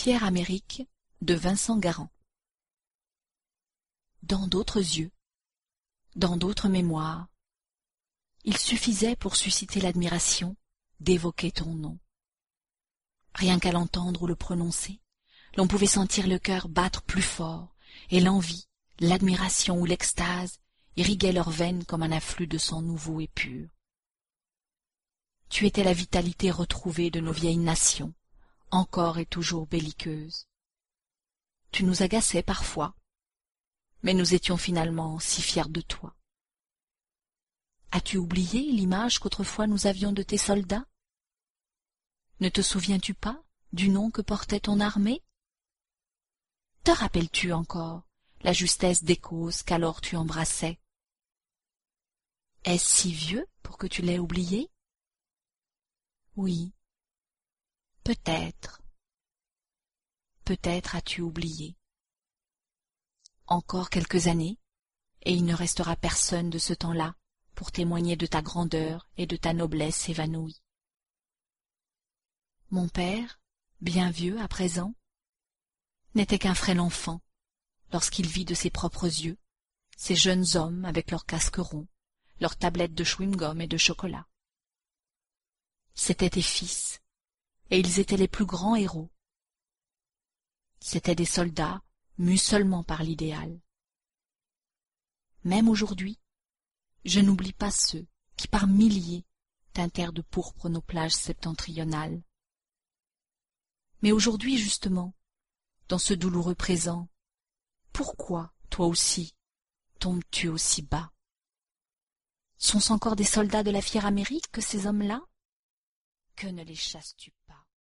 fière Amérique de Vincent Garand. Dans d'autres yeux, dans d'autres mémoires, il suffisait pour susciter l'admiration d'évoquer ton nom. Rien qu'à l'entendre ou le prononcer, l'on pouvait sentir le cœur battre plus fort, et l'envie, l'admiration ou l'extase irriguaient leurs veines comme un afflux de sang nouveau et pur. Tu étais la vitalité retrouvée de nos vieilles nations, encore et toujours belliqueuses. Tu nous agaçais parfois, mais nous étions finalement si fiers de toi. As-tu oublié l'image qu'autrefois nous avions de tes soldats? Ne te souviens-tu pas du nom que portait ton armée? Te rappelles-tu encore la justesse des causes qu'alors tu embrassais? Est-ce si vieux pour que tu l'aies oublié? Oui, peut-être. Peut-être as-tu oublié. Encore quelques années, et il ne restera personne de ce temps-là pour témoigner de ta grandeur et de ta noblesse évanouie. Mon père, bien vieux à présent, n'était qu'un frêle enfant lorsqu'il vit de ses propres yeux ces jeunes hommes avec leurs casques ronds, leurs tablettes de chewing-gum et de chocolat. C'étaient tes fils, et ils étaient les plus grands héros. C'étaient des soldats mus seulement par l'idéal. Même aujourd'hui, je n'oublie pas ceux qui par milliers teintèrent de pourpre nos plages septentrionales. Mais aujourd'hui, justement, dans ce douloureux présent, pourquoi, toi aussi, tombes-tu aussi bas? Sont-ce encore des soldats de la fière Amérique que ces hommes-là? Que ne les chasses-tu pas?